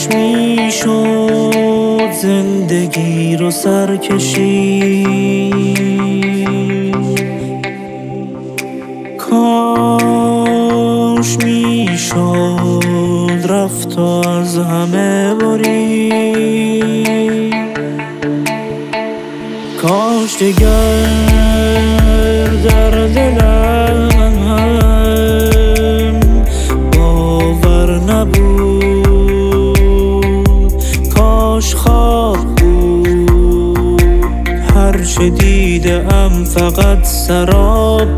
میشد زندگی رو سرکشید، کاش میشد رفت و از همه برید، کاش دیگر در دلم باور نبود، کاش خواب بود هرچه دیدم فقط سراب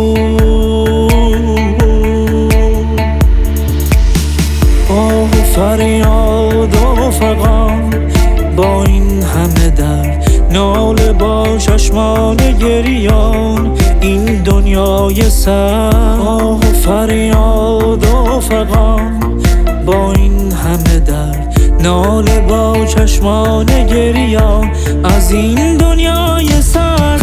بود. آه و فریاد و فغان با این همه درد، ناله با چشمان گریان این دنیای سر. آه و فریاد و فغان با این همه درد، ناله با چشمان گریان از این دنیای سر.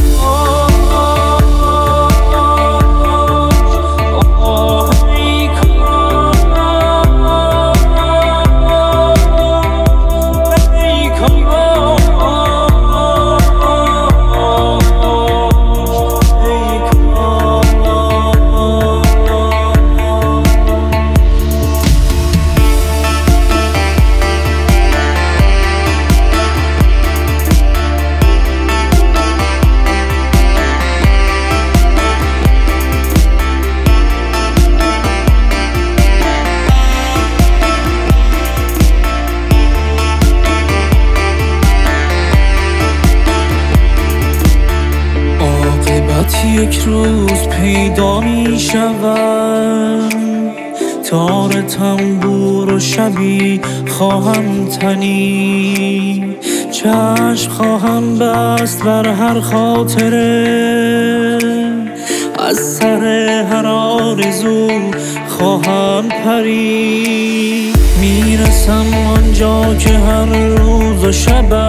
یک روز پیدا می شود، تار تنبور و شبی خواهم تنی، چشم خواهم بست بر هر خاطره، از سر هر آرزو خواهم پرید. میرسم آنجا که هر روز و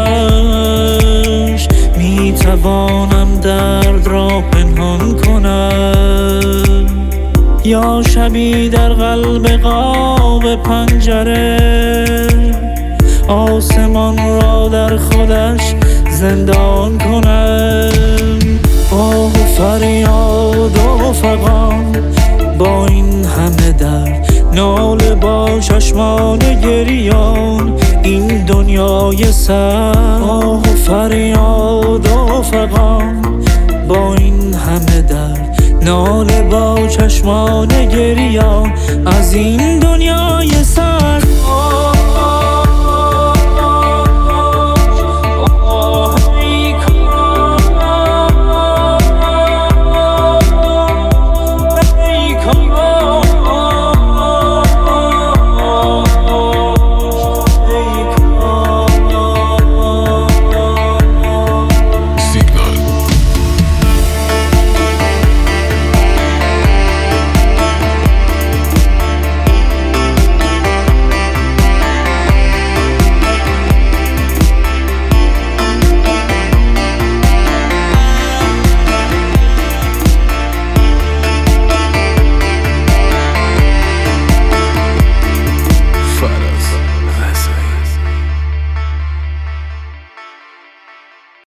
شبش میتوانم درد را پنهان کنم، یا شبی در قلب قاب پنجره آسمان را در خودش زندان کنم. آه و فریاد و فغان با این همه درد، ناله با چشمان گریان این دنیای سر. آه و فریاد و فغان با این همه درد، ناله با چشمان گریان از این دنیای